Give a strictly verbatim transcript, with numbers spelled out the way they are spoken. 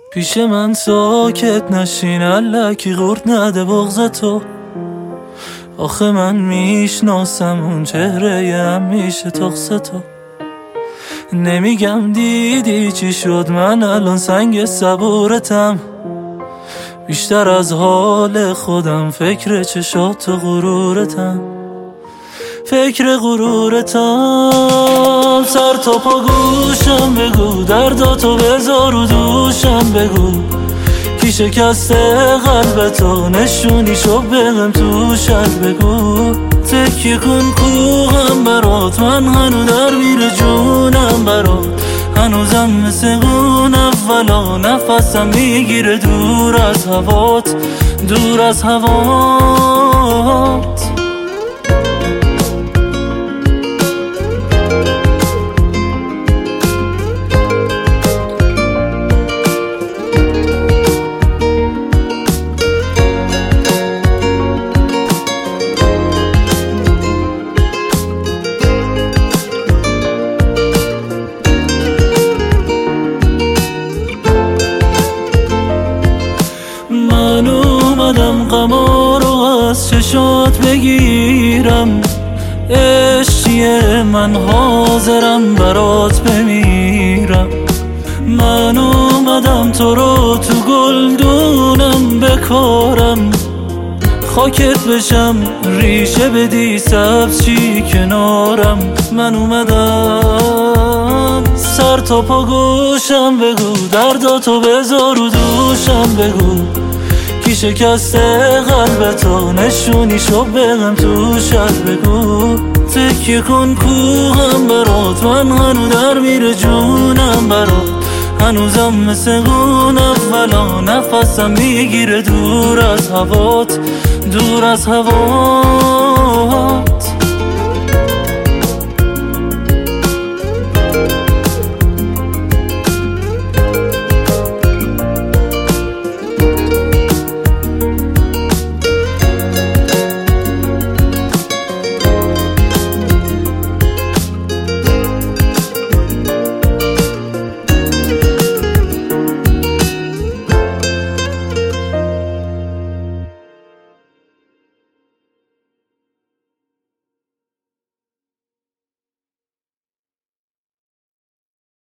پیش من ساکت نشین، الکی قورت نده بغض تو. آخه من میشناسم اون چهره همیشه تخص تو. نمیگم دیدی چی شد، من الان سنگ صبورتم. بیشتر از حال خودم فکر چشات و غرورتم. فکر غرورتم. سر تا پا گوشم بگو، درداتو بذار و دوشم بگو. کی شکسته قلب تو، نشونیشو بهم تو شد بگو. تکیه کن کوهم برات، من هنو در میره جونم برات. هنوزم مثل اون اولا نفسم میگیره دور از هوات، دور از هوات. من اومدم غما رو از چشات بگیرم. عشقیه من حاضرم برات بمیرم. من اومدم تو رو تو گلدونم بکارم. خاکت بشم ریشه بدی سبز چی کنارم. من اومدم سر تا پا گوشم بگو، درداتو بذار و دوشم بگو. کی شکسته قلب تو، نشونیشو بهم تو شد بگو. تکیه کن کوهم برات، من هنو در میره جونم برات. هنوزم مثل اون اولا نفسم میگیره دور از هوات، دور از هوات.